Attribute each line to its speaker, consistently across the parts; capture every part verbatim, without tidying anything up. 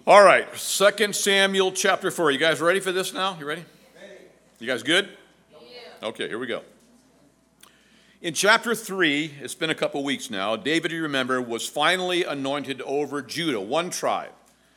Speaker 1: All right, Second Samuel chapter four. You guys ready for this now? You ready? You guys good? Yeah. Okay, here we go. In chapter three, it's been a couple weeks now, David, you remember, was finally anointed over Judah, one tribe.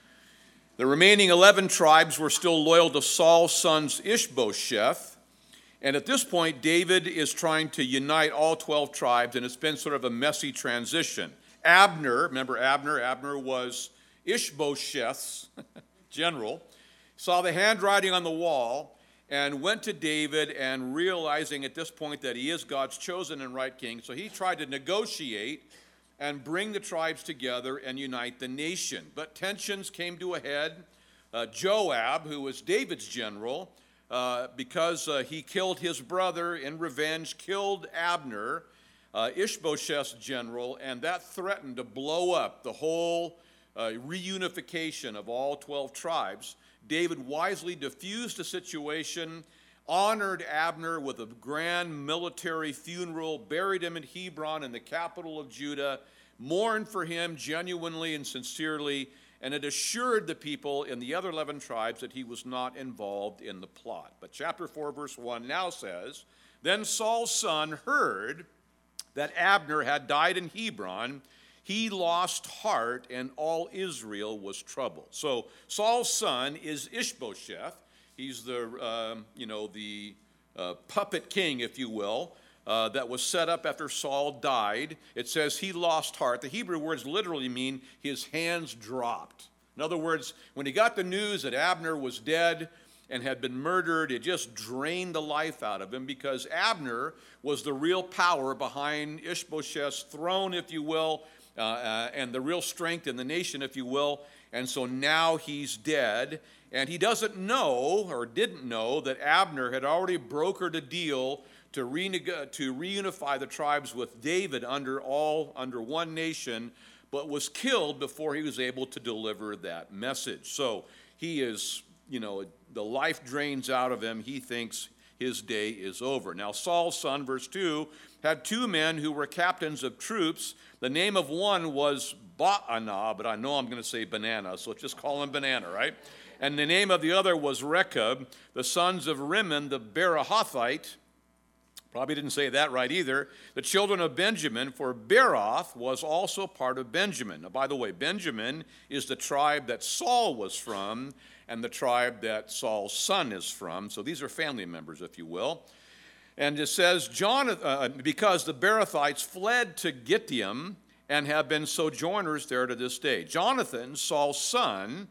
Speaker 1: The remaining eleven tribes were still loyal to Saul's son Ishbosheth. And at this point, David is trying to unite all twelve tribes, and it's been sort of a messy transition. Abner, remember Abner? Abner was Ishbosheth's general, saw the handwriting on the wall and went to David, and realizing at this point that he is God's chosen and right king, so he tried to negotiate and bring the tribes together and unite the nation. But tensions came to a head. Uh, Joab, who was David's general, uh, because uh, he killed his brother in revenge, killed Abner, uh, Ishbosheth's general, and that threatened to blow up the whole Uh, reunification of all twelve tribes. David wisely diffused the situation, honored Abner with a grand military funeral, buried him in Hebron in the capital of Judah, mourned for him genuinely and sincerely, and it assured the people in the other eleven tribes that he was not involved in the plot. But chapter four, verse one now says, "Then Saul's son heard that Abner had died in Hebron. He lost heart, and all Israel was troubled." So Saul's son is Ishbosheth. He's the, uh, you know, the uh, puppet king, if you will, uh, that was set up after Saul died. It says he lost heart. The Hebrew words literally mean his hands dropped. In other words, when he got the news that Abner was dead and had been murdered, it just drained the life out of him, because Abner was the real power behind Ishbosheth's throne, if you will, Uh, uh, and the real strength in the nation, if you will. And so now he's dead, and he doesn't know, or didn't know, that Abner had already brokered a deal to, reneg- to reunify the tribes with David under all under one nation, but was killed before he was able to deliver that message. So he is, you know, the life drains out of him. He thinks his day is over. Now Saul's son, verse two, had two men who were captains of troops. The name of one was Baanah, but I know I'm going to say banana, so let's just call him Banana, right? And the name of the other was Rechab, the sons of Rimmon, the Beerothite. Probably didn't say that right either. The children of Benjamin, for Beeroth was also part of Benjamin. Now, by the way, Benjamin is the tribe that Saul was from, and the tribe that Saul's son is from. So these are family members, if you will. And it says, John, uh, because the Beerothites fled to Gittim and have been sojourners there to this day. Jonathan, Saul's son,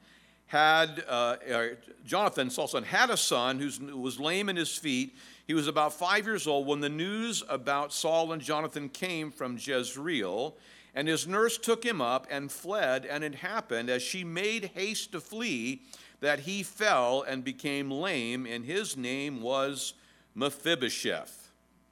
Speaker 1: had uh, uh, Jonathan, Saul's son, had a son who was lame in his feet. He was about five years old when the news about Saul and Jonathan came from Jezreel, and his nurse took him up and fled. And it happened, as she made haste to flee, that he fell and became lame, and his name was Mephibosheth.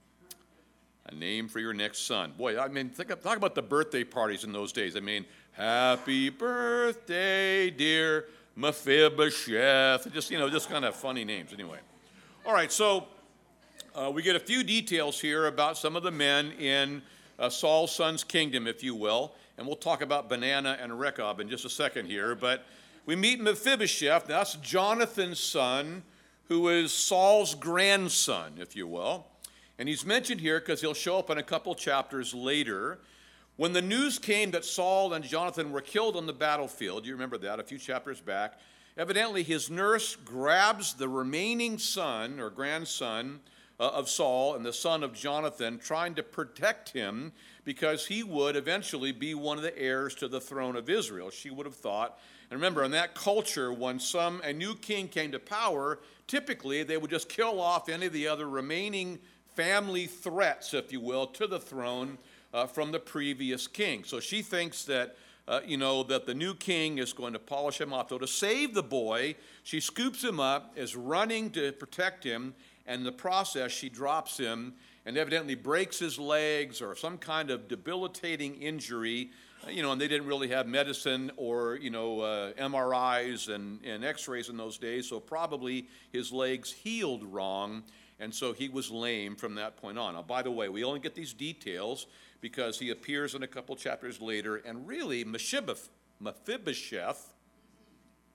Speaker 1: A name for your next son. Boy, I mean, think of, talk about the birthday parties in those days. I mean, happy birthday, dear Mephibosheth. Just, you know, just kind of funny names anyway. All right, so uh, we get a few details here about some of the men in uh, Saul's son's kingdom, if you will. And we'll talk about Banana and Rechab in just a second here. But we meet Mephibosheth. That's Jonathan's son, who is Saul's grandson, if you will. And he's mentioned here because he'll show up in a couple chapters later. When the news came that Saul and Jonathan were killed on the battlefield, you remember that a few chapters back, evidently his nurse grabs the remaining son or grandson uh, of Saul and the son of Jonathan, trying to protect him because he would eventually be one of the heirs to the throne of Israel, she would have thought. And remember, in that culture, when some a new king came to power, typically they would just kill off any of the other remaining family threats, if you will, to the throne uh, from the previous king. So she thinks that, uh, you know, that the new king is going to polish him off. So to save the boy, she scoops him up, is running to protect him, and in the process she drops him and evidently breaks his legs or some kind of debilitating injury. You know, and they didn't really have medicine or, you know, uh, M R Is and, and x-rays in those days, so probably his legs healed wrong, and so he was lame from that point on. Now, by the way, we only get these details because he appears in a couple chapters later, and really, Mephibosheth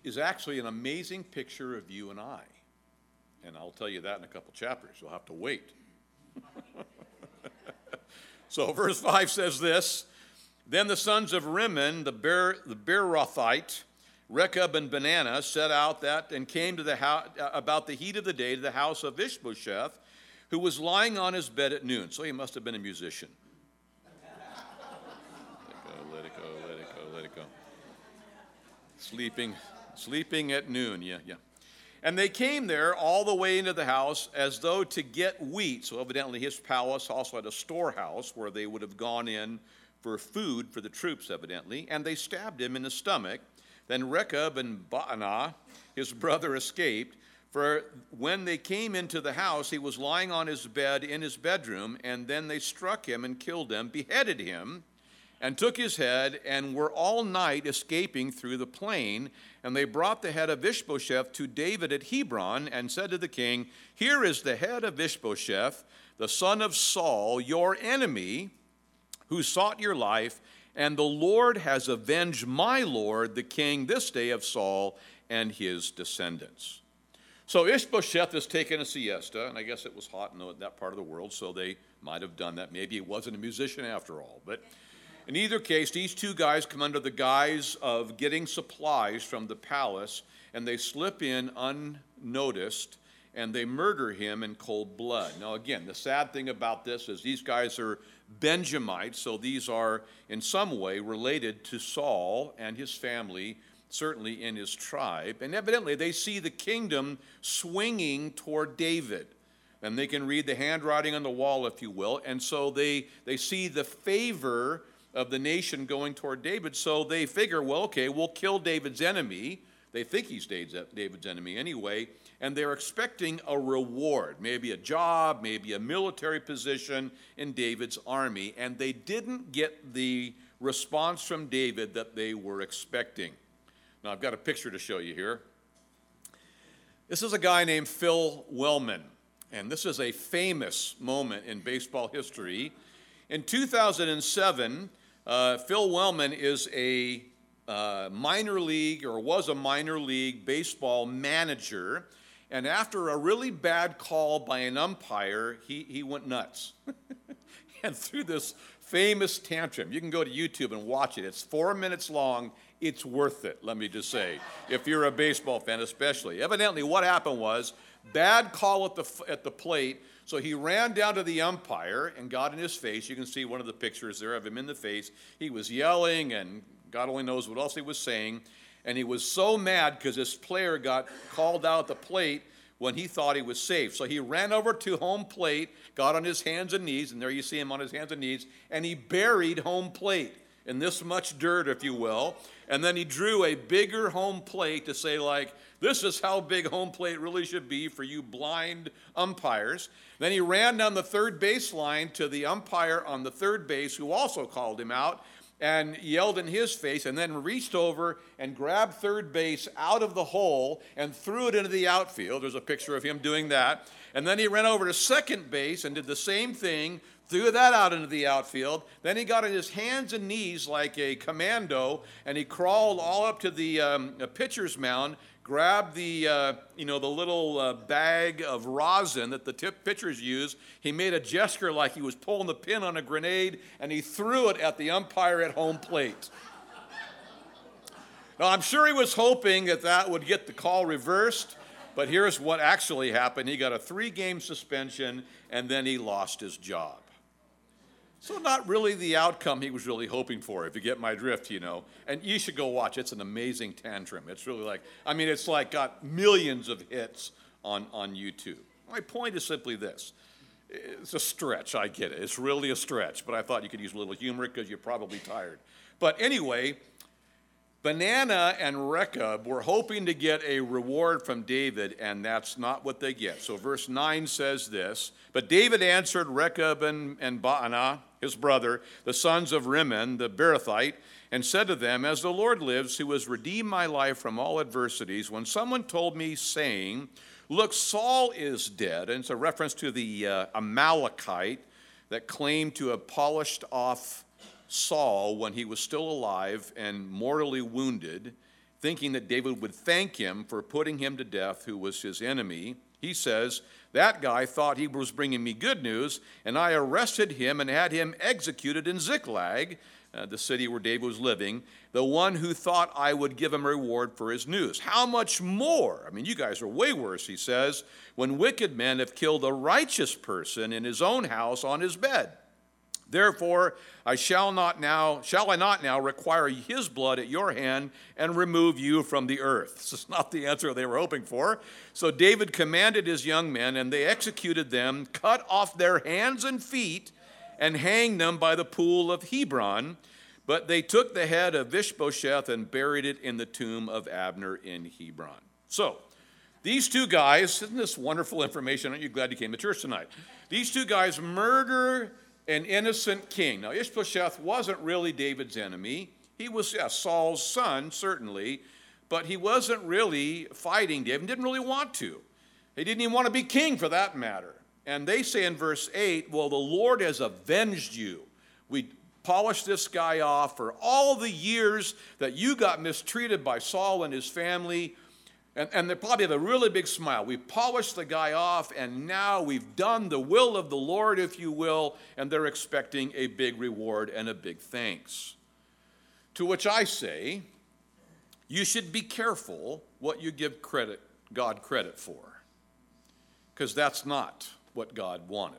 Speaker 1: is actually an amazing picture of you and I. And I'll tell you that in a couple chapters. You'll have to wait. So verse five says this, then the sons of Rimmon, the, Ber, the Beerothite, Rechab and Baanah set out that and came to the house about the heat of the day to the house of Ishbosheth, who was lying on his bed at noon. So he must have been a musician. Let it go, let it go, let it go, let it go. Sleeping, sleeping at noon, yeah, yeah. And they came there all the way into the house as though to get wheat. So evidently his palace also had a storehouse where they would have gone in for food for the troops, evidently. And they stabbed him in the stomach. Then Rechab and Baanah, his brother, escaped. For when they came into the house, he was lying on his bed in his bedroom. And then they struck him and killed him, beheaded him, and took his head, and were all night escaping through the plain. And they brought the head of Ishbosheth to David at Hebron, and said to the king, here is the head of Ishbosheth, the son of Saul, your enemy, who sought your life, and the Lord has avenged my lord, the king, this day of Saul and his descendants. So Ishbosheth has taken a siesta, and I guess it was hot in that part of the world, so they might have done that. Maybe he wasn't a musician after all. But in either case, these two guys come under the guise of getting supplies from the palace, and they slip in unnoticed, and they murder him in cold blood. Now again, the sad thing about this is these guys are Benjamites, so these are in some way related to Saul and his family, certainly in his tribe. And evidently they see the kingdom swinging toward David. And they can read the handwriting on the wall, if you will. And so they, they see the favor of the nation going toward David. So they figure, well, okay, we'll kill David's enemy. They think he's David's enemy anyway. And they're expecting a reward, maybe a job, maybe a military position in David's army. And they didn't get the response from David that they were expecting. Now, I've got a picture to show you here. This is a guy named Phil Wellman, and this is a famous moment in baseball history. In two thousand seven, uh, Phil Wellman is a uh, minor league, or was a minor league baseball manager, and after a really bad call by an umpire, he, he went nuts. And through this famous tantrum, you can go to YouTube and watch it. It's four minutes long. It's worth it, let me just say, if you're a baseball fan especially. Evidently, what happened was, bad call at the, at the plate, so he ran down to the umpire and got in his face. You can see one of the pictures there of him in the face. He was yelling, and God only knows what else he was saying. And he was so mad because this player got called out at the plate when he thought he was safe. So he ran over to home plate, got on his hands and knees, and there you see him on his hands and knees, and he buried home plate in this much dirt, if you will. And then he drew a bigger home plate to say, like, this is how big home plate really should be for you blind umpires. Then he ran down the third base line to the umpire on the third base, who also called him out, and yelled in his face, and then reached over and grabbed third base out of the hole and threw it into the outfield. There's a picture of him doing that. And then he ran over to second base and did the same thing, threw that out into the outfield. Then he got on his hands and knees like a commando, and he crawled all up to the um, pitcher's mound, grabbed the, uh, you know, the little uh, bag of rosin that the tip pitchers use. He made a gesture like he was pulling the pin on a grenade, and he threw it at the umpire at home plate. Now, I'm sure he was hoping that that would get the call reversed, but here's what actually happened. He got a three-game suspension, and then he lost his job. So not really the outcome he was really hoping for, if you get my drift, you know. And you should go watch. It's an amazing tantrum. It's really like, I mean, it's like got millions of hits on, on YouTube. My point is simply this. It's a stretch, I get it. It's really a stretch, but I thought you could use a little humor because you're probably tired. But anyway, Baanah and Rechab were hoping to get a reward from David, and that's not what they get. So verse nine says this, but David answered Rechab and, and Baanah, his brother, the sons of Rimmon, the Beerothite, and said to them, as the Lord lives, who has redeemed my life from all adversities, when someone told me, saying, look, Saul is dead, and it's a reference to the uh, Amalekite that claimed to have polished off Saul when he was still alive and mortally wounded. thinking that David would thank him for putting him to death, who was his enemy. He says, that guy thought he was bringing me good news, and I arrested him and had him executed in Ziklag, uh, the city where David was living, the one who thought I would give him a reward for his news. How much more? I mean, you guys are way worse, he says, when wicked men have killed a righteous person in his own house on his bed. Therefore, I shall not now, shall I not now require his blood at your hand and remove you from the earth? This is not the answer they were hoping for. So David commanded his young men, and they executed them, cut off their hands and feet, and hanged them by the pool of Hebron. But they took the head of Ishbosheth and buried it in the tomb of Abner in Hebron. So, these two guys, isn't this wonderful information? Aren't you glad you came to church tonight? These two guys murder an innocent king. Now, Ishbosheth wasn't really David's enemy. He was yeah, Saul's son, certainly, but he wasn't really fighting David, didn't really want to. He didn't even want to be king for that matter. And they say in verse eight, well, the Lord has avenged you. We polished this guy off for all the years that you got mistreated by Saul and his family. And, and they probably have a really big smile. We polished the guy off, and now we've done the will of the Lord, if you will, and they're expecting a big reward and a big thanks. To which I say, you should be careful what you give credit, God credit for, because that's not what God wanted.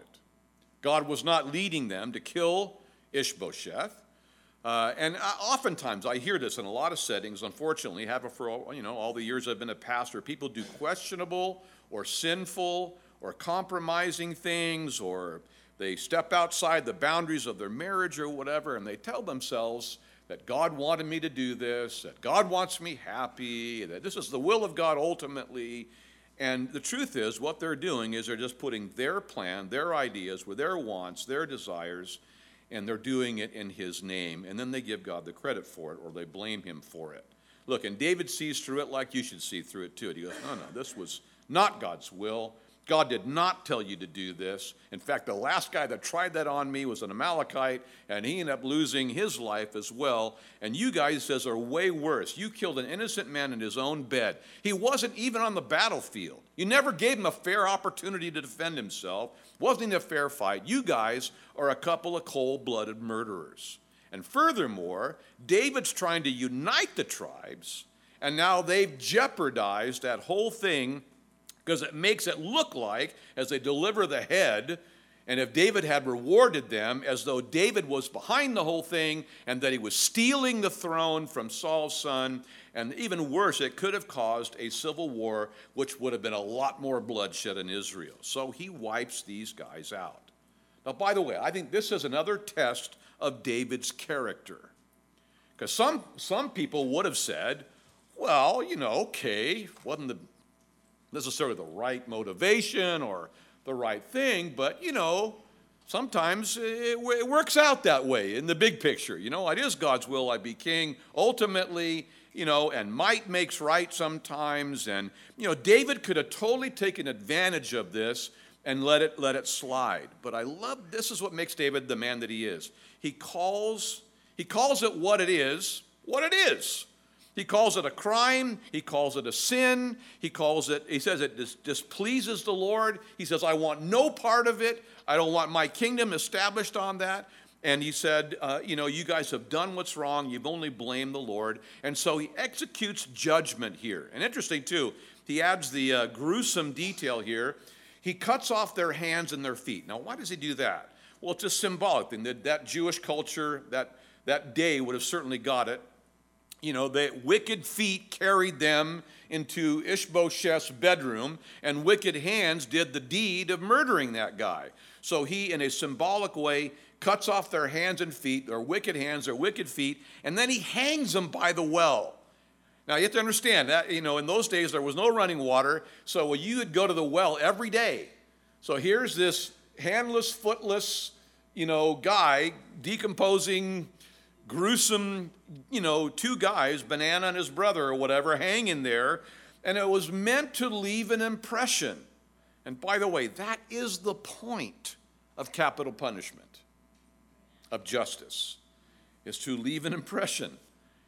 Speaker 1: God was not leading them to kill Ishbosheth. Uh, and oftentimes, I hear this in a lot of settings, unfortunately, have it for all, you know, all the years I've been a pastor. People do questionable or sinful or compromising things, or they step outside the boundaries of their marriage or whatever, and they tell themselves that God wanted me to do this, that God wants me happy, that this is the will of God ultimately. And the truth is, what they're doing is they're just putting their plan, their ideas, with their wants, their desires, and they're doing it in his name, and then they give God the credit for it, or they blame him for it. Look, and David sees through it like you should see through it too. He goes, no, no, this was not God's will. God did not tell you to do this. In fact, the last guy that tried that on me was an Amalekite, and he ended up losing his life as well. And you guys, he says, are way worse. You killed an innocent man in his own bed. He wasn't even on the battlefield. You never gave him a fair opportunity to defend himself. Wasn't even a fair fight. You guys are a couple of cold-blooded murderers. And furthermore, David's trying to unite the tribes, and now they've jeopardized that whole thing, because it makes it look like, as they deliver the head, and if David had rewarded them, as though David was behind the whole thing and that he was stealing the throne from Saul's son. And even worse, it could have caused a civil war, which would have been a lot more bloodshed in Israel. So he wipes these guys out. Now, by the way, I think this is another test of David's character. Because some, some people would have said, well, you know, okay, wasn't the necessarily the right motivation or the right thing, but, you know, sometimes it, it works out that way in the big picture. You know, it is God's will I be king ultimately, you know, and might makes right sometimes. And, you know, David could have totally taken advantage of this and let it, let it slide. But I love, this is what makes David the man that he is. He calls, he calls it what it is, what it is. He calls it a crime. He calls it a sin. He calls it, he says it dis- displeases the Lord. He says, I want no part of it. I don't want my kingdom established on that. And he said, uh, you know, you guys have done what's wrong. You've only blamed the Lord. And so he executes judgment here. And interesting, too, he adds the uh, gruesome detail here. He cuts off their hands and their feet. Now, why does he do that? Well, it's a symbolic thing. That, that Jewish culture, that, that day would have certainly got it. You know, the wicked feet carried them into Ishbosheth's bedroom, and wicked hands did the deed of murdering that guy. So he, in a symbolic way, cuts off their hands and feet, their wicked hands, their wicked feet, and then he hangs them by the well. Now, you have to understand that, you know, in those days there was no running water, so you would go to the well every day. So here's this handless, footless, you know, guy decomposing, gruesome, you know, two guys, Banana and his brother or whatever, hanging there, and it was meant to leave an impression. And by the way, that is the point of capital punishment, of justice, is to leave an impression.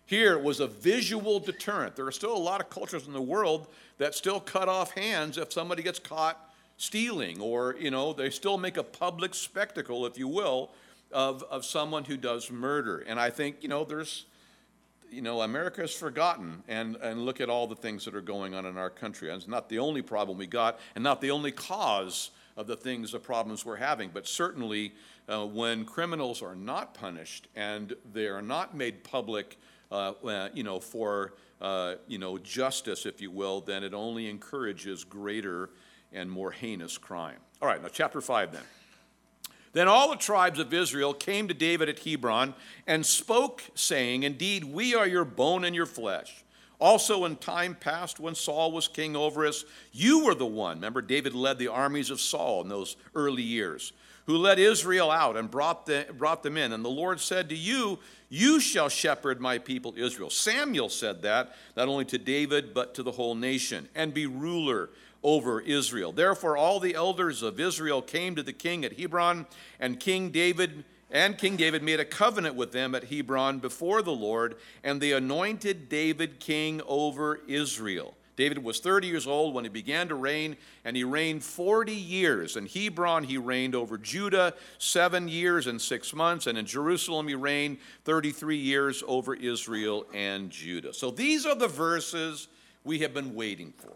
Speaker 1: Here it was a visual deterrent. There are still a lot of cultures in the world that still cut off hands if somebody gets caught stealing, or, you know, they still make a public spectacle, if you will, of, of someone who does murder. And I think, you know, there's, you know, America has forgotten, and, and look at all the things that are going on in our country. And it's not the only problem we got, and not the only cause of the things, the problems we're having, but certainly uh, when criminals are not punished and they are not made public, uh, uh, you know, for, uh, you know, justice, if you will, then it only encourages greater and more heinous crime. All right, now chapter five then. Then all the tribes of Israel came to David at Hebron and spoke, saying, "Indeed, we are your bone and your flesh. Also in time past, when Saul was king over us, you were the one." Remember, David led the armies of Saul in those early years, "who led Israel out and brought, the, brought them in. And the Lord said to you, you shall shepherd my people Israel." Samuel said that, not only to David, but to the whole nation, "and be ruler over Israel." Therefore all the elders of Israel came to the king at Hebron, and King David and King David made a covenant with them at Hebron before the Lord, and they anointed David king over Israel. David was thirty years old when he began to reign, and he reigned forty years. In Hebron he reigned over Judah seven years and six months, and in Jerusalem he reigned thirty-three years over Israel and Judah. So these are the verses we have been waiting for.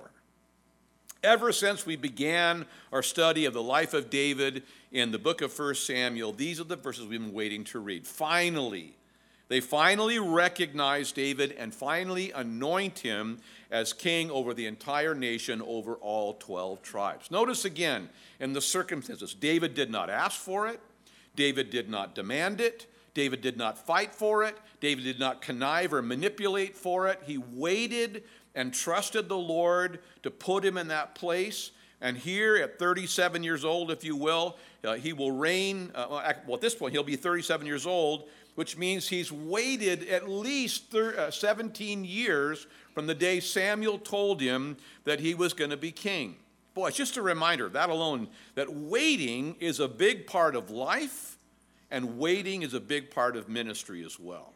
Speaker 1: Ever since we began our study of the life of David in the book of First Samuel, these are the verses we've been waiting to read. Finally, they finally recognize David and finally anoint him as king over the entire nation, over all twelve tribes. Notice again, in the circumstances, David did not ask for it. David did not demand it. David did not fight for it. David did not connive or manipulate for it. He waited and trusted the Lord to put him in that place. And here at thirty-seven years old, if you will, uh, he will reign. Uh, well, at this point, he'll be thirty-seven years old, which means he's waited at least seventeen years from the day Samuel told him that he was going to be king. Boy, it's just a reminder, that alone, that waiting is a big part of life, and waiting is a big part of ministry as well.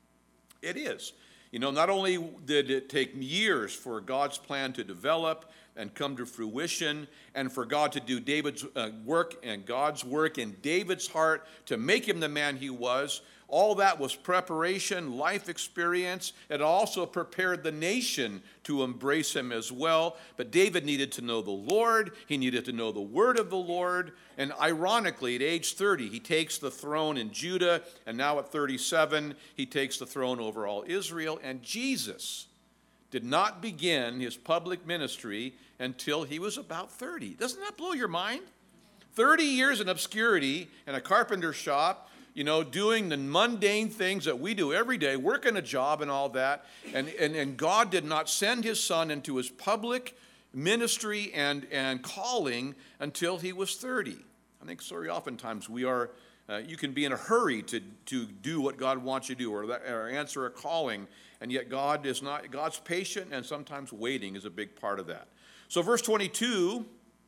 Speaker 1: It is. You know, not only did it take years for God's plan to develop and come to fruition, and for God to do David's uh, work and God's work in David's heart to make him the man he was, all that was preparation, life experience. It also prepared the nation to embrace him as well. But David needed to know the Lord. He needed to know the word of the Lord. And ironically, at age thirty, he takes the throne in Judah. And now at thirty-seven, he takes the throne over all Israel. And Jesus did not begin his public ministry until he was about thirty. Doesn't that blow your mind? thirty years in obscurity in a carpenter shop, you know, doing the mundane things that we do every day, working a job and all that. And, and, and God did not send his son into his public ministry and, and calling until he was thirty. I think sorry, oftentimes we are, uh, you can be in a hurry to, to do what God wants you to do, or, that, or answer a calling, and yet God is not, God's patient, and sometimes waiting is a big part of that. So verse twenty-two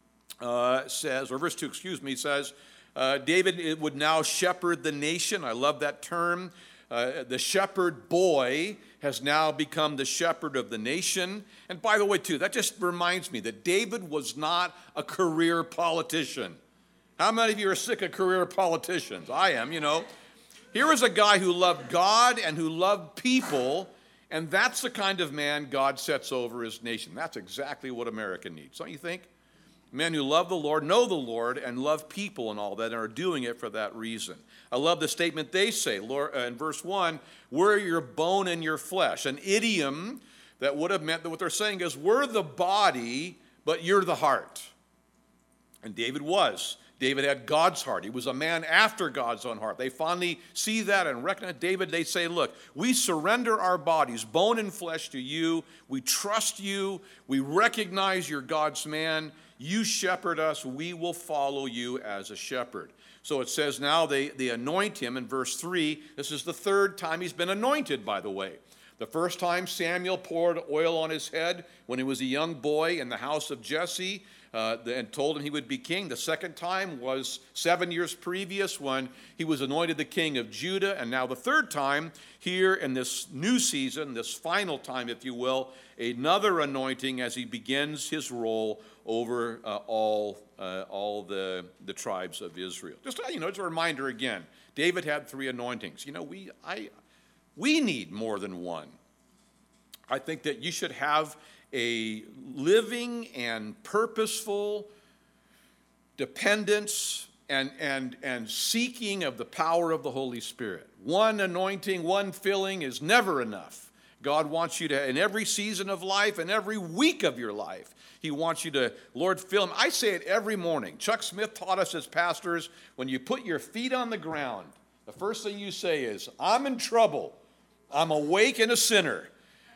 Speaker 1: uh, says, or verse two, excuse me, says, Uh, David would now shepherd the nation. I love that term. Uh, the shepherd boy has now become the shepherd of the nation. And by the way, too, that just reminds me that David was not a career politician. How many of you are sick of career politicians? I am, you know. Here is a guy who loved God and who loved people, and that's the kind of man God sets over his nation. That's exactly what America needs, don't you think? Men who love the Lord, know the Lord, and love people and all that, and are doing it for that reason. I love the statement they say Lord, uh, in verse one, "We're your bone and your flesh." An idiom that would have meant that what they're saying is, we're the body, but you're the heart. And David was. David had God's heart. He was a man after God's own heart. They finally see that and recognize David. They say, look, we surrender our bodies, bone and flesh, to you. We trust you. We recognize you're God's man. You shepherd us. We will follow you as a shepherd. So it says now they, they anoint him in verse three. This is the third time he's been anointed, by the way. The first time Samuel poured oil on his head when he was a young boy in the house of Jesse uh, and told him he would be king. The second time was seven years previous when he was anointed the king of Judah. And now the third time here in this new season, this final time, if you will, another anointing as he begins his role over uh, all uh, all the, the tribes of Israel. Just, you know, it's a reminder again, David had three anointings. You know, we I we need more than one. I think that you should have a living and purposeful dependence and, and, and seeking of the power of the Holy Spirit. One anointing, one filling is never enough. God wants you to, in every season of life and every week of your life, he wants you to, Lord, fill him. I say it every morning. Chuck Smith taught us as pastors, when you put your feet on the ground, the first thing you say is, I'm in trouble. I'm awake and a sinner.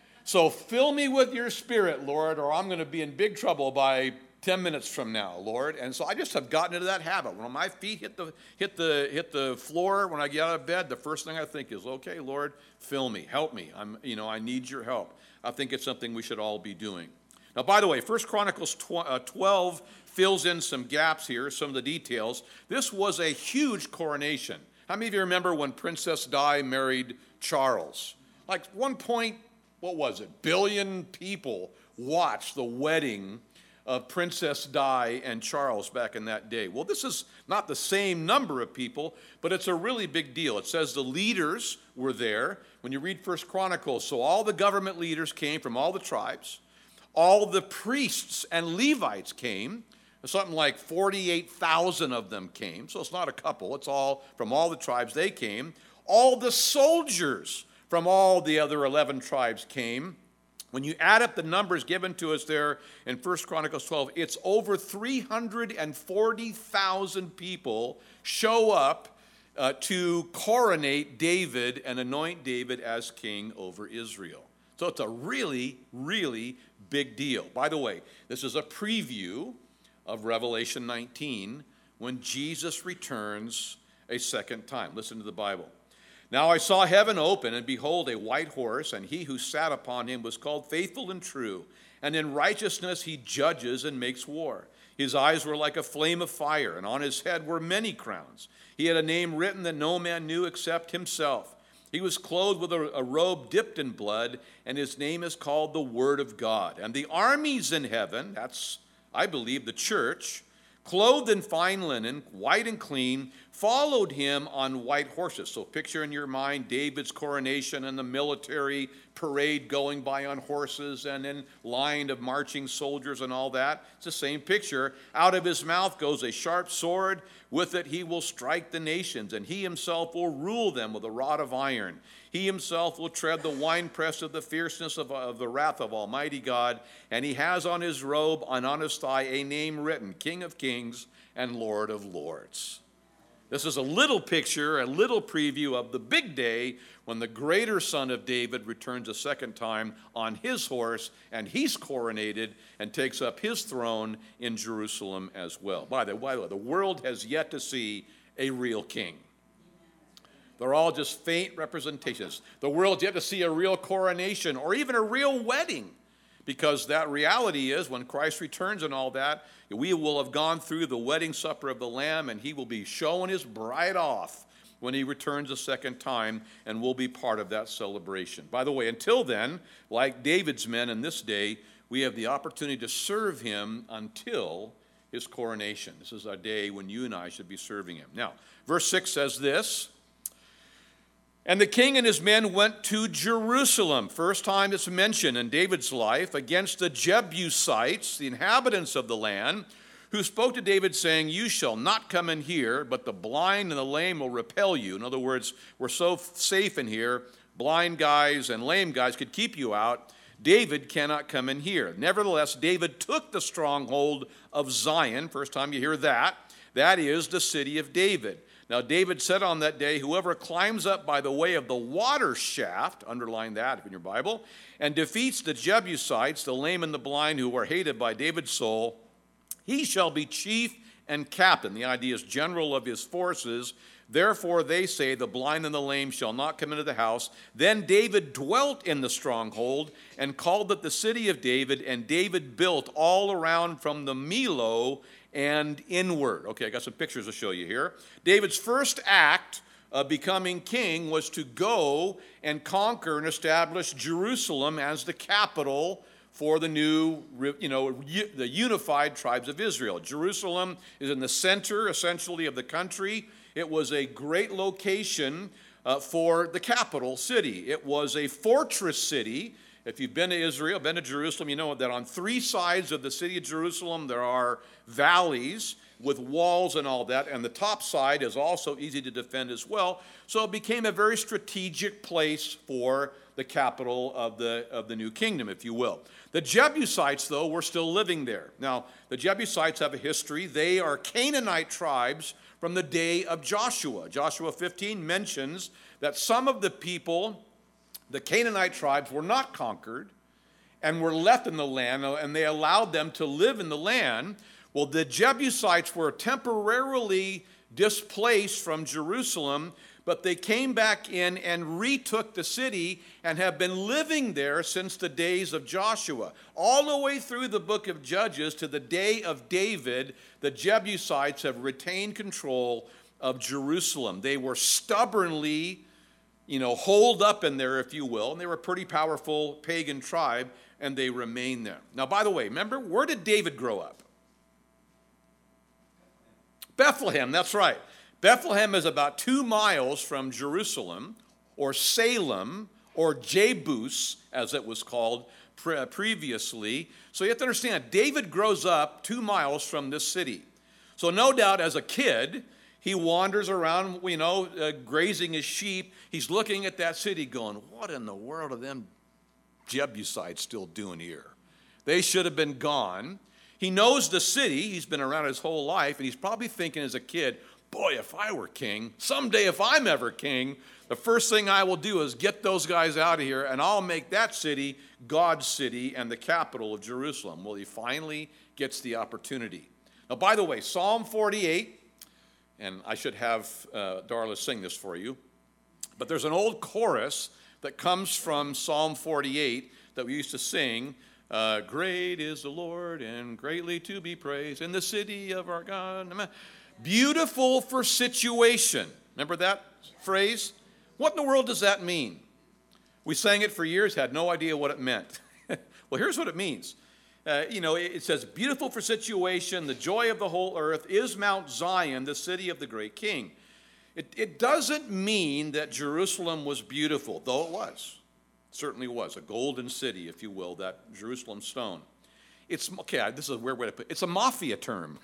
Speaker 1: So fill me with your Spirit, Lord, or I'm going to be in big trouble by ten minutes from now, Lord. And so I just have gotten into that habit. When my feet hit the hit the hit the floor when I get out of bed, the first thing I think is, okay, Lord, fill me, help me. I'm, you know, I need your help. I think it's something we should all be doing. Now, by the way, First Chronicles twelve fills in some gaps here, some of the details. This was a huge coronation. How many of you remember when Princess Di married Charles? Like one point, what was it, billion people watched the wedding of Princess Di and Charles back in that day. Well, this is not the same number of people, but it's a really big deal. It says the leaders were there. When you read First Chronicles, so all the government leaders came from all the tribes. All the priests and Levites came. Something like forty-eight thousand of them came. So it's not a couple. It's all from all the tribes. They came. All the soldiers from all the other eleven tribes came. When you add up the numbers given to us there in First Chronicles twelve, it's over three hundred forty thousand people show up uh, to coronate David and anoint David as king over Israel. So it's a really, really big deal. By the way, this is a preview of Revelation nineteen when Jesus returns a second time. Listen to the Bible. Now I saw heaven open, and behold, a white horse, and he who sat upon him was called Faithful and True, and in righteousness he judges and makes war. His eyes were like a flame of fire, and on his head were many crowns. He had a name written that no man knew except himself. He was clothed with a, a robe dipped in blood, and his name is called the Word of God. And the armies in heaven, that's, I believe, the church, clothed in fine linen, white and clean, followed him on white horses. So picture in your mind David's coronation and the military parade going by on horses and in line of marching soldiers and all that. It's the same picture. Out of his mouth goes a sharp sword. With it he will strike the nations, and he himself will rule them with a rod of iron. He himself will tread the winepress of the fierceness of, of the wrath of Almighty God, and he has on his robe and on his thigh a name written, King of Kings and Lord of Lords. This is a little picture, a little preview of the big day when the greater Son of David returns a second time on his horse, and he's coronated and takes up his throne in Jerusalem as well. By the way, the world has yet to see a real king. They're all just faint representations. The world's yet to see a real coronation or even a real wedding, because that reality is when Christ returns and all that, we will have gone through the wedding supper of the Lamb, and he will be showing his bride off when he returns a second time, and we'll be part of that celebration. By the way, until then, like David's men in this day, we have the opportunity to serve him until his coronation. This is a day when you and I should be serving him. Now, verse six says this, and the king and his men went to Jerusalem. First time it's mentioned in David's life, against the Jebusites, the inhabitants of the land, who spoke to David saying, you shall not come in here, but the blind and the lame will repel you. In other words, we're so safe in here, blind guys and lame guys could keep you out. David cannot come in here. Nevertheless, David took the stronghold of Zion. First time you hear that. That is the city of David. Now, David said on that day, whoever climbs up by the way of the water shaft, underline that in your Bible, and defeats the Jebusites, the lame and the blind who were hated by David's soul, he shall be chief and captain. The idea is general of his forces. Therefore they say, the blind and the lame shall not come into the house. Then David dwelt in the stronghold and called it the city of David, and David built all around from the Millo and inward. Okay, I got some pictures to show you here. David's first act of becoming king was to go and conquer and establish Jerusalem as the capital for the new, you know, the unified tribes of Israel. Jerusalem is in the center, essentially, of the country. It was a great location uh, for the capital city. It was a fortress city. If you've been to Israel, been to Jerusalem, you know that on three sides of the city of Jerusalem there are valleys with walls and all that, and the top side is also easy to defend as well. So it became a very strategic place for the capital of the, of the new kingdom, if you will. The Jebusites, though, were still living there. Now, the Jebusites have a history. They are Canaanite tribes from the day of Joshua. Joshua fifteen mentions that some of the people, the Canaanite tribes, were not conquered and were left in the land, and they allowed them to live in the land. Well, the Jebusites were temporarily displaced from Jerusalem, but they came back in and retook the city and have been living there since the days of Joshua. All the way through the book of Judges to the day of David, the Jebusites have retained control of Jerusalem. They were stubbornly, you know, holed up in there, if you will, and they were a pretty powerful pagan tribe, and they remain there. Now, by the way, remember, where did David grow up? Bethlehem, that's right. Bethlehem is about two miles from Jerusalem, or Salem, or Jebus, as it was called pre- previously. So you have to understand, David grows up two miles from this city. So no doubt, as a kid, he wanders around, you know, uh, grazing his sheep. He's looking at that city going, what in the world are them Jebusites still doing here? They should have been gone. He knows the city. He's been around his whole life, and he's probably thinking as a kid, boy, if I were king, someday if I'm ever king, the first thing I will do is get those guys out of here, and I'll make that city God's city and the capital of Jerusalem. Well, he finally gets the opportunity. Now, by the way, Psalm forty-eight, and I should have uh, Darla sing this for you, but there's an old chorus that comes from Psalm forty-eight that we used to sing. Uh, Great is the Lord and greatly to be praised in the city of our God. Beautiful for situation. Remember that phrase? What in the world does that mean? We sang it for years, had no idea what it meant. Well, here's what it means. Uh, you know, it, it says, beautiful for situation, the joy of the whole earth is Mount Zion, the city of the great king. It, it doesn't mean that Jerusalem was beautiful, though it was. Certainly was, a golden city, if you will, that Jerusalem stone. It's, okay, this is a weird way to put it. It's a mafia term.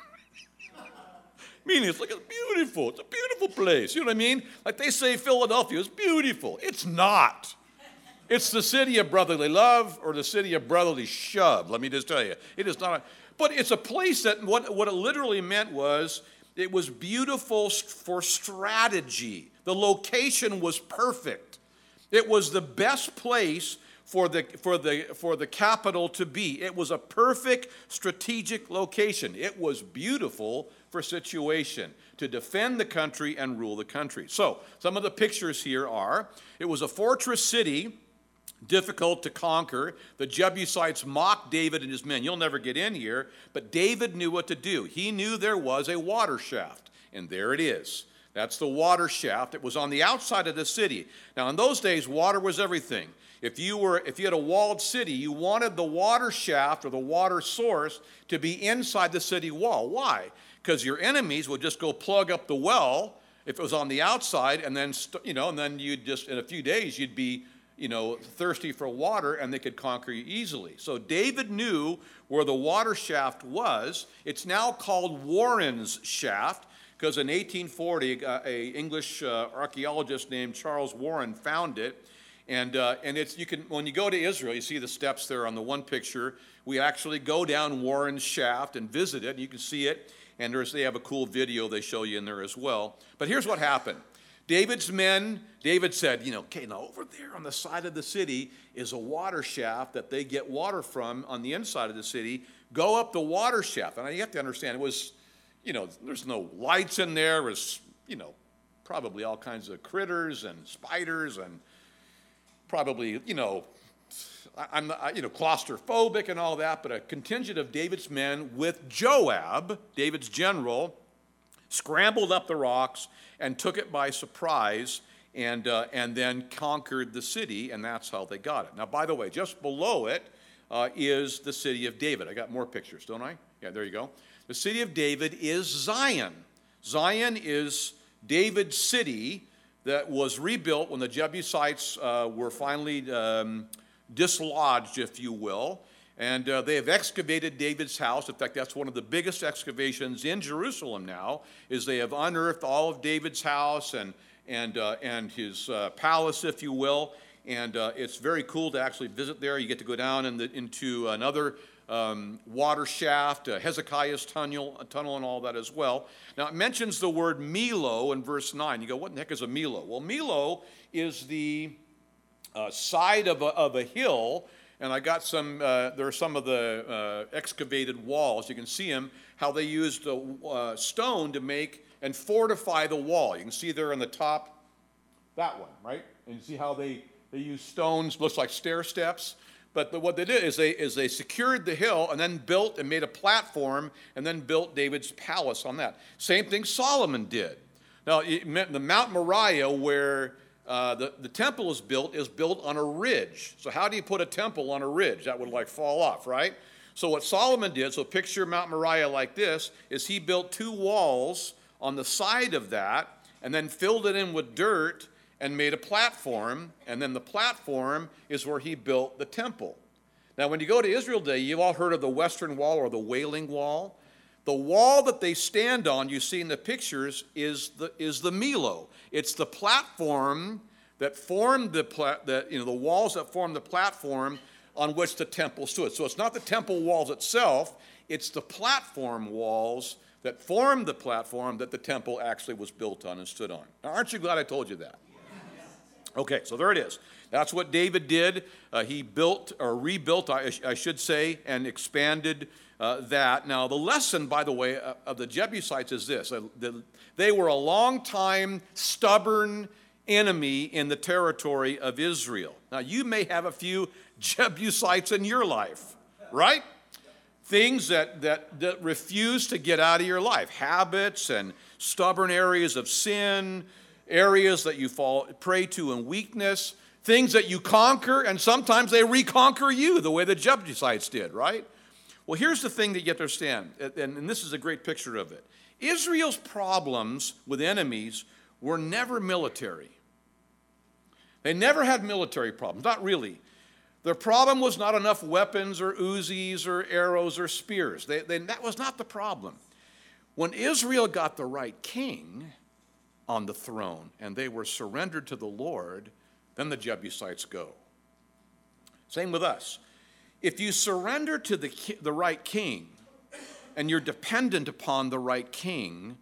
Speaker 1: Meaning it's like, it's beautiful. It's a beautiful place. You know what I mean? Like they say Philadelphia is beautiful. It's not. It's the city of brotherly love or the city of brotherly shove. Let me just tell you. It is not. A, but it's a place that what, what it literally meant was it was beautiful for strategy. The location was perfect. It was the best place for the, for the, for the capital to be. It was a perfect strategic location. It was beautiful for situation, to defend the country and rule the country. So, some of the pictures here are, it was a fortress city, difficult to conquer. The Jebusites mocked David and his men. You'll never get in here, but David knew what to do. He knew there was a water shaft, and there it is. That's the water shaft. It was on the outside of the city. Now, in those days, water was everything. If you were, if you had a walled city, you wanted the water shaft or the water source to be inside the city wall. Why? Because your enemies would just go plug up the well if it was on the outside, and then, you know, and then you'd just, in a few days, you'd be, you know, thirsty for water, and they could conquer you easily. So David knew where the water shaft was. It's now called Warren's Shaft, because in eighteen forty, uh, a English uh, archaeologist named Charles Warren found it. And uh, and it's you can when you go to Israel, you see the steps there on the one picture. We actually go down Warren's Shaft and visit it, and you can see it. And there's, they have a cool video they show you in there as well. But here's what happened. David's men, David said, you know, okay, now over there on the side of the city is a water shaft that they get water from on the inside of the city. Go up the water shaft. And you have to understand, it was, you know, there's no lights in there. It was, you know, probably all kinds of critters and spiders and probably, you know, I'm you know, claustrophobic and all that, but a contingent of David's men with Joab, David's general, scrambled up the rocks and took it by surprise and, uh, and then conquered the city, and that's how they got it. Now, by the way, just below it uh, is the city of David. I got more pictures, don't I? Yeah, there you go. The city of David is Zion. Zion is David's city that was rebuilt when the Jebusites uh, were finally um, dislodged, if you will. And uh, they have excavated David's house. In fact, that's one of the biggest excavations in Jerusalem now, is they have unearthed all of David's house and, and, uh, and his uh, palace, if you will. And uh, it's very cool to actually visit there. You get to go down in the, into another um, water shaft, uh, Hezekiah's tunnel, tunnel and all that as well. Now, it mentions the word Millo in verse nine. You go, what in the heck is a Millo? Well, Millo is the uh, side of a, of a hill. And I got some, uh, there are some of the uh, excavated walls. You can see them, how they used a uh, stone to make and fortify the wall. You can see there on the top, that one, right? And you see how they, they use stones, looks like stair steps. But the, what they did is they, is they secured the hill and then built and made a platform and then built David's palace on that. Same thing Solomon did. Now, it meant the Mount Moriah, where Uh, the, the temple is built, is built on a ridge. So how do you put a temple on a ridge? That would like fall off, right? So what Solomon did, so picture Mount Moriah like this, is he built two walls on the side of that and then filled it in with dirt and made a platform, and then the platform is where he built the temple. Now when you go to Israel today, you've all heard of the Western Wall or the Wailing Wall. The wall that they stand on, you see in the pictures, is the, is the Millo. It's the platform that formed the, pla- the, you know, the walls that formed the platform on which the temple stood. So it's not the temple walls itself, it's the platform walls that formed the platform that the temple actually was built on and stood on. Now, aren't you glad I told you that? Okay, so there it is. That's what David did. Uh, he built, or rebuilt, I, I should say, and expanded uh, that. Now, the lesson, by the way, uh, of the Jebusites is this. Uh, the, they were a long-time, stubborn enemy in the territory of Israel. Now, you may have a few Jebusites in your life, right? Things that, that, that refuse to get out of your life. Habits and stubborn areas of sin, areas that you fall prey to in weakness, things that you conquer, and sometimes they reconquer you the way the Jebusites did, right? Well, here's the thing that you have to understand, and, and this is a great picture of it. Israel's problems with enemies were never military. They never had military problems, not really. Their problem was not enough weapons or Uzis or arrows or spears. They, they, that was not the problem. When Israel got the right king on the throne and they were surrendered to the Lord, then the Jebusites go. Same with us. If you surrender to the, the right king and you're dependent upon the right king,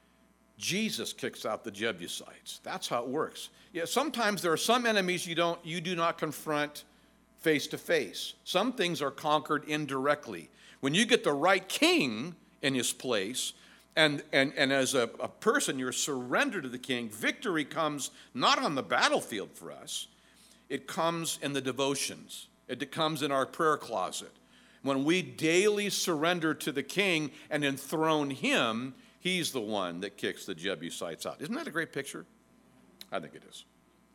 Speaker 1: Jesus kicks out the Jebusites. That's how it works. Yeah, sometimes there are some enemies you don't, you do not confront face to face. Some things are conquered indirectly. When you get the right king in his place, and, and, and as a, a person you're surrendered to the king, victory comes not on the battlefield for us, it comes in the devotions. It comes in our prayer closet. When we daily surrender to the king and enthrone him, he's the one that kicks the Jebusites out. Isn't that a great picture? I think it is.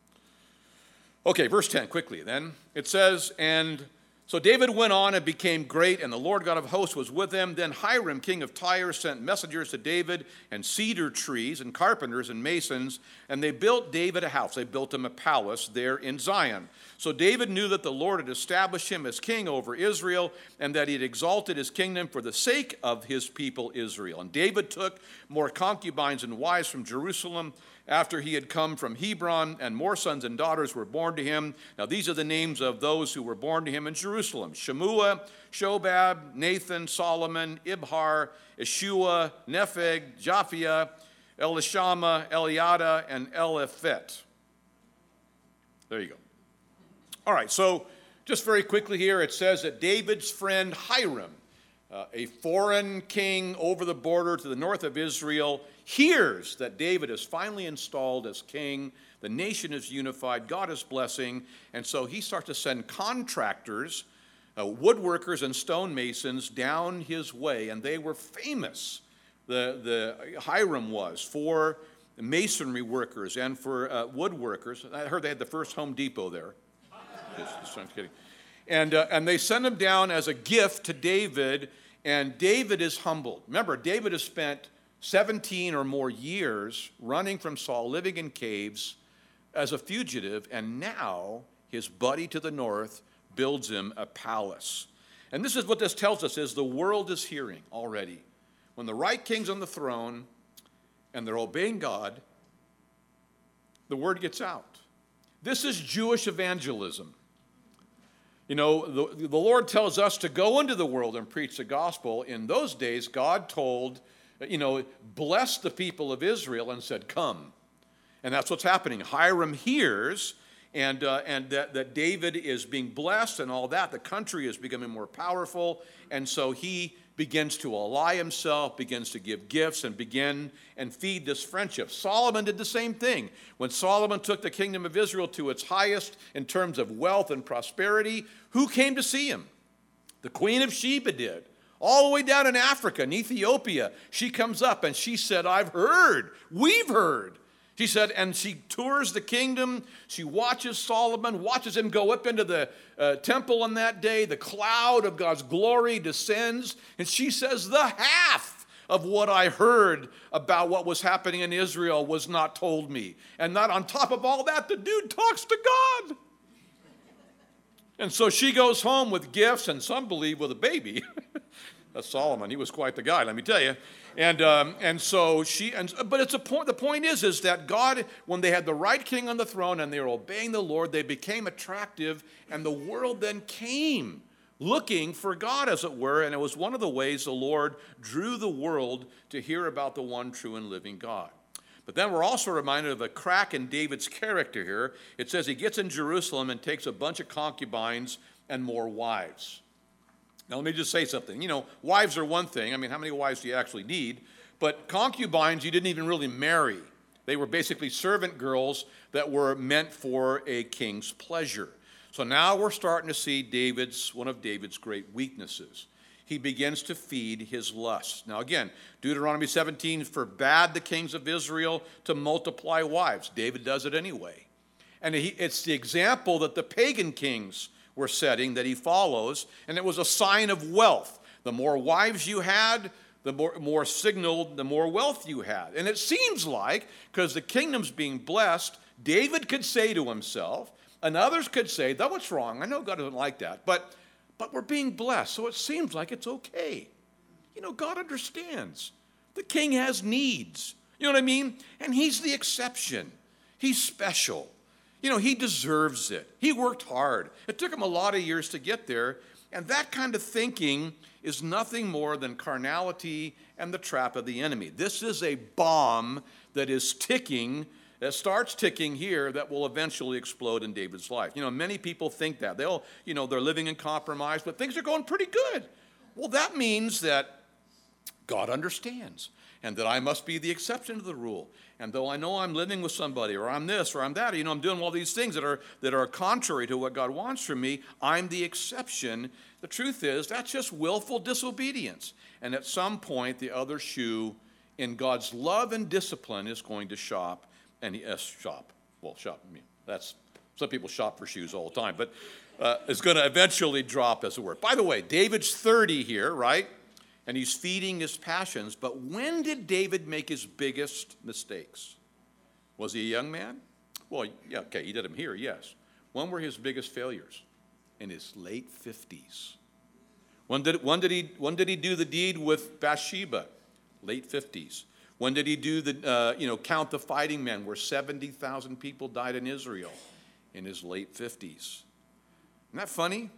Speaker 1: Okay, verse ten, quickly then. It says, and so David went on and became great, and the Lord God of hosts was with him. Then Hiram, king of Tyre, sent messengers to David, and cedar trees, and carpenters, and masons, and they built David a house. They built him a palace there in Zion. So David knew that the Lord had established him as king over Israel, and that he had exalted his kingdom for the sake of his people Israel. And David took more concubines and wives from Jerusalem after he had come from Hebron, and more sons and daughters were born to him. Now these are the names of those who were born to him in Jerusalem: Shemua, Shobab, Nathan, Solomon, Ibhar, Ishua, Nepheg, Japhia, Elishama, Eliada, and Eliphet. There you go. All right, so just very quickly here, it says that David's friend Hiram, uh, a foreign king over the border to the north of Israel, hears that David is finally installed as king. The nation is unified. God is blessing. And so he starts to send contractors, uh, woodworkers and stonemasons down his way. And they were famous. The, the Hiram was for masonry workers and for uh, woodworkers. I heard they had the first Home Depot there. Just, just, I'm kidding. And, uh, and they send him down as a gift to David, and David is humbled. Remember, David has spent seventeen or more years running from Saul, living in caves as a fugitive, and now his buddy to the north builds him a palace. And this is what this tells us, is the world is hearing already. When the right king's on the throne and they're obeying God, the word gets out. This is Jewish evangelism. You know, the, the Lord tells us to go into the world and preach the gospel. In those days, God told, you know, blessed the people of Israel and said, come. And that's what's happening. Hiram hears, and, uh, and that, that David is being blessed and all that. The country is becoming more powerful, and so he begins to ally himself, begins to give gifts, and begin and feed this friendship. Solomon did the same thing. When Solomon took the kingdom of Israel to its highest in terms of wealth and prosperity, who came to see him? The Queen of Sheba did. All the way down in Africa, in Ethiopia, she comes up and she said, I've heard, we've heard. She said, and she tours the kingdom. She watches Solomon, watches him go up into the uh, temple on that day. The cloud of God's glory descends. And she says, the half of what I heard about what was happening in Israel was not told me. And not on top of all that, the dude talks to God. And so she goes home with gifts, and some believe with a baby. That's Solomon. He was quite the guy, let me tell you. And um, and so she, and, but it's a point. The point is, is that God, when they had the right king on the throne and they were obeying the Lord, they became attractive, and the world then came looking for God, as it were. And it was one of the ways the Lord drew the world to hear about the one true and living God. But then we're also reminded of a crack in David's character here. It says he gets in Jerusalem and takes a bunch of concubines and more wives. Now, let me just say something. You know, wives are one thing. I mean, how many wives do you actually need? But concubines, you didn't even really marry. They were basically servant girls that were meant for a king's pleasure. So now we're starting to see David's, one of David's great weaknesses. He begins to feed his lusts. Now, again, Deuteronomy seventeen forbade the kings of Israel to multiply wives. David does it anyway. And he, it's the example that the pagan kings were setting that he follows, and it was a sign of wealth. The more wives you had, the more, more signaled, the more wealth you had. And it seems like, because the kingdom's being blessed, David could say to himself, and others could say, that what's wrong? I know God doesn't like that, but, but we're being blessed, so it seems like it's okay. You know, God understands. The king has needs. You know what I mean? And he's the exception. He's special. You know, he deserves it. He worked hard. It took him a lot of years to get there. And that kind of thinking is nothing more than carnality and the trap of the enemy. This is a bomb that is ticking, that starts ticking here, that will eventually explode in David's life. You know, many people think that. They'll, you know, they're living in compromise, but things are going pretty good. Well, that means that God understands, and that I must be the exception to the rule. And though I know I'm living with somebody, or I'm this, or I'm that, or, you know, I'm doing all these things that are that are contrary to what God wants from me, I'm the exception. The truth is, that's just willful disobedience. And at some point, the other shoe in God's love and discipline is going to shop, and he, uh, shop, well, shop, I mean, that's, some people shop for shoes all the time, but uh, it's going to eventually drop, as it were. By the way, David's thirty here, right? And he's feeding his passions. But when did David make his biggest mistakes? Was he a young man? Well, yeah, okay, he did them here, yes. When were his biggest failures? In his late fifties. When did, when did, he, when did he do the deed with Bathsheba? Late fifties. When did he do the, uh, you know, count the fighting men where seventy thousand people died in Israel? In his late fifties. Isn't that funny?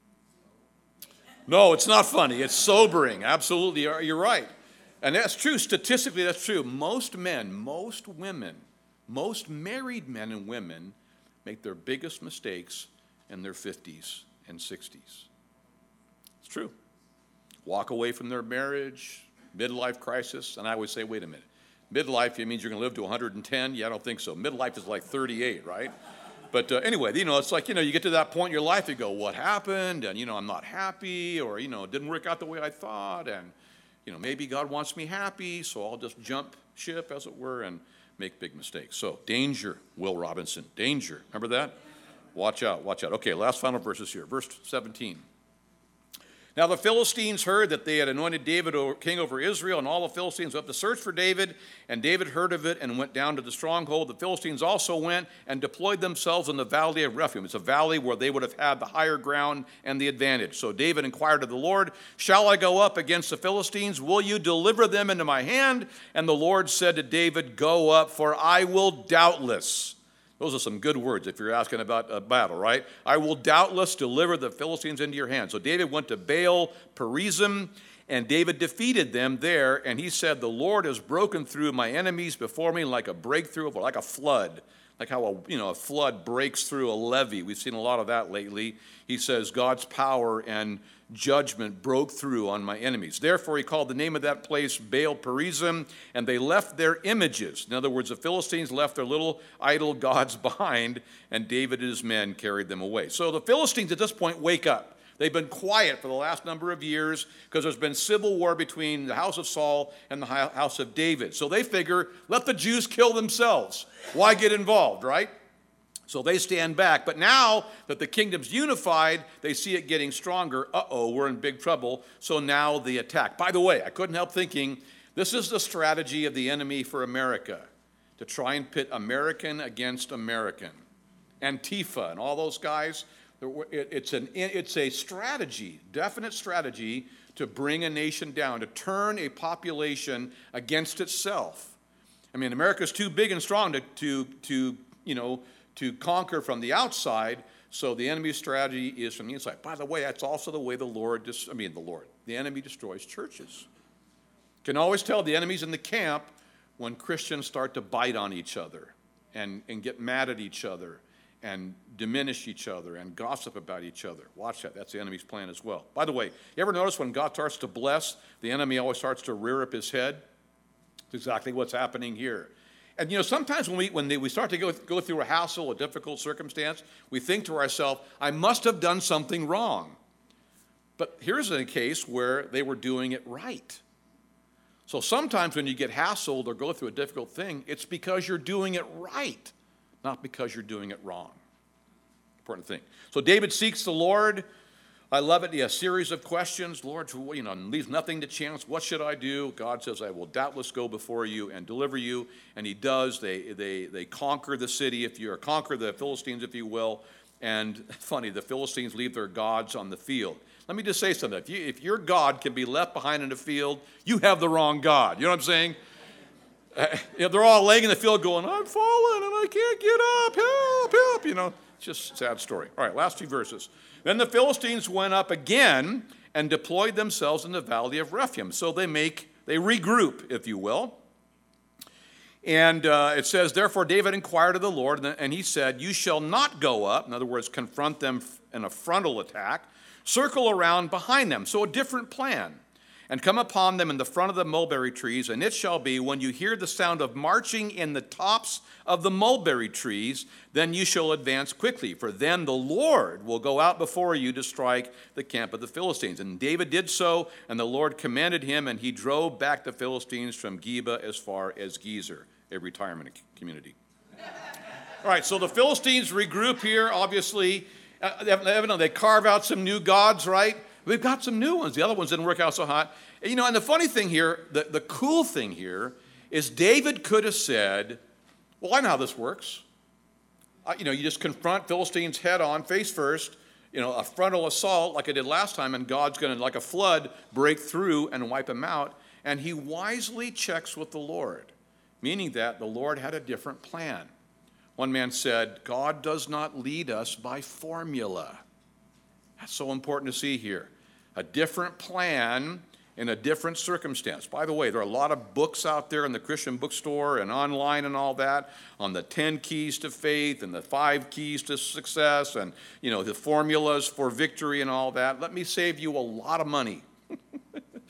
Speaker 1: No, it's not funny. It's sobering. Absolutely, you're right. And that's true. Statistically, that's true. Most men, most women, most married men and women make their biggest mistakes in their fifties and sixties. It's true. walk away from their marriage, midlife crisis. And I always say, wait a minute. Midlife, it means you're going to live to one hundred ten? Yeah, I don't think so. Midlife is like thirty-eight, right? But uh, anyway, you know, it's like, you know, you get to that point in your life, you go, what happened? And, you know, I'm not happy, or, you know, it didn't work out the way I thought. And, you know, maybe God wants me happy, so I'll just jump ship, as it were, and make big mistakes. So, danger, Will Robinson, danger. Remember that? Watch out, watch out. Okay, last final verses here. Verse seventeen. Now the Philistines heard that they had anointed David king over Israel, and all the Philistines went up to search for David, and David heard of it and went down to the stronghold. The Philistines also went and deployed themselves in the valley of Rephaim. It's a valley where they would have had the higher ground and the advantage. So David inquired of the Lord, shall I go up against the Philistines? Will you deliver them into my hand? And the Lord said to David, go up, for I will doubtless. Those are some good words if you're asking about a battle, right? I will doubtless deliver the Philistines into your hand. So David went to Baal Perazim, and David defeated them there. And he said, the Lord has broken through my enemies before me like a breakthrough, like a flood. Like how a, you know, a flood breaks through a levee. We've seen a lot of that lately. He says God's power and judgment broke through on my enemies. Therefore, he called the name of that place Baal Perazim, and they left their images. In other words, the Philistines left their little idol gods behind, and David and his men carried them away. So the Philistines at this point wake up. They've been quiet for the last number of years because there's been civil war between the house of Saul and the house of David. So they figure, let the Jews kill themselves. Why get involved, right? So they stand back. But now that the kingdom's unified, they see it getting stronger. Uh-oh, we're in big trouble. So now the attack. By the way, I couldn't help thinking, this is the strategy of the enemy for America, to try and pit American against American. Antifa and all those guys, it's, an, it's a strategy, definite strategy to bring a nation down, to turn a population against itself. I mean, America's too big and strong to, to, to you know, to conquer from the outside, so the enemy's strategy is from the inside. By the way, that's also the way the Lord, dis- I mean the Lord, the enemy destroys churches. You can always tell the enemy's in the camp when Christians start to bite on each other and, and get mad at each other and diminish each other and gossip about each other. Watch that. That's the enemy's plan as well. By the way, you ever notice when God starts to bless, the enemy always starts to rear up his head? It's exactly what's happening here. And, you know, sometimes when we when they, we start to go, go through a hassle, a difficult circumstance, we think to ourselves, I must have done something wrong. But here's a case where they were doing it right. So sometimes when you get hassled or go through a difficult thing, it's because you're doing it right, not because you're doing it wrong. Important thing. So David seeks the Lord. I love it. He has a series of questions. Lord, you know, leaves nothing to chance. What should I do? God says, I will doubtless go before you and deliver you. And he does. They, they, they conquer the city, if you or conquer the Philistines, if you will. And funny, the Philistines leave their gods on the field. Let me just say something. If, you, if your God can be left behind in the field, you have the wrong God. You know what I'm saying? Uh, you know, they're all laying in the field going, I'm falling and I can't get up. Help, help. You know, it's just a sad story. All right, last few verses. Then the Philistines went up again and deployed themselves in the valley of Rephaim. So they make, they regroup, if you will. And uh, it says, therefore David inquired of the Lord, and he said, you shall not go up. In other words, confront them in a frontal attack. Circle around behind them. So a different plan. And come upon them in the front of the mulberry trees, and it shall be, when you hear the sound of marching in the tops of the mulberry trees, then you shall advance quickly, for then the Lord will go out before you to strike the camp of the Philistines. And David did so, and the Lord commanded him, and he drove back the Philistines from Geba as far as Gezer, a retirement community. All right, so the Philistines regroup here, obviously. Uh, evidently, they carve out some new gods, right? We've got some new ones. The other ones didn't work out so hot. You know, and the funny thing here, the, the cool thing here, is David could have said, well, I know how this works. Uh, you know, you just confront Philistines head on, face first, you know, a frontal assault like I did last time, and God's going to, like a flood, break through and wipe them out. And he wisely checks with the Lord, meaning that the Lord had a different plan. One man said, God does not lead us by formula. That's so important to see here. A different plan in a different circumstance. By the way, there are a lot of books out there in the Christian bookstore and online and all that on the ten keys to faith and the five keys to success and, you know, the formulas for victory and all that. Let me save you a lot of money.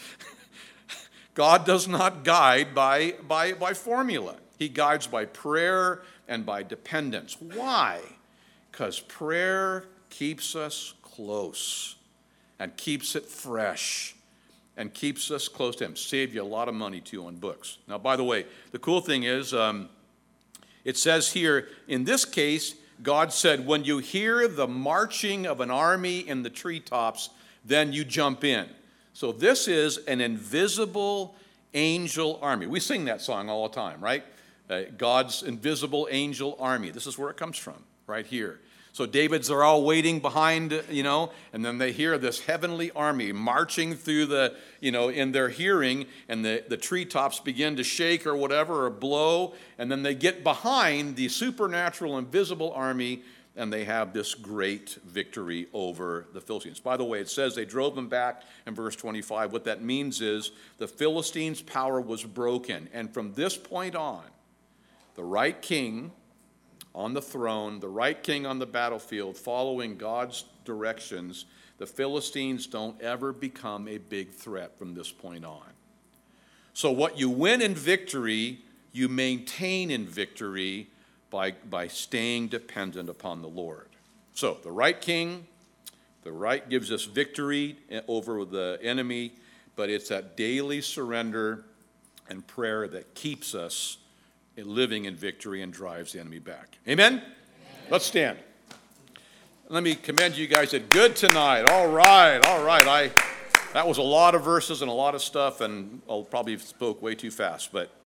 Speaker 1: God does not guide by, by, by formula. He guides by prayer and by dependence. Why? Because prayer keeps us close and keeps it fresh and keeps us close to him. Save you a lot of money, too, on books. Now, by the way, the cool thing is, um, it says here, in this case, God said, when you hear the marching of an army in the treetops, then you jump in. So this is an invisible angel army. We sing that song all the time, right? Uh, God's invisible angel army. This is where it comes from, right here. So David's, they're all waiting behind, you know, and then they hear this heavenly army marching through the, you know, in their hearing, and the, the treetops begin to shake or whatever, or blow, and then they get behind the supernatural invisible army, and they have this great victory over the Philistines. By the way, it says they drove them back in verse twenty-five. What that means is the Philistines' power was broken, and from this point on, the right king on the throne, the right king on the battlefield, following God's directions, the Philistines don't ever become a big threat from this point on. So what you win in victory, you maintain in victory by, by staying dependent upon the Lord. So the right king, the right gives us victory over the enemy, but it's that daily surrender and prayer that keeps us living in victory and drives the enemy back. Amen? Amen. Let's stand. Let me commend you guys. Did good tonight. All right, all right. I that was a lot of verses and a lot of stuff, and I probably spoke way too fast, but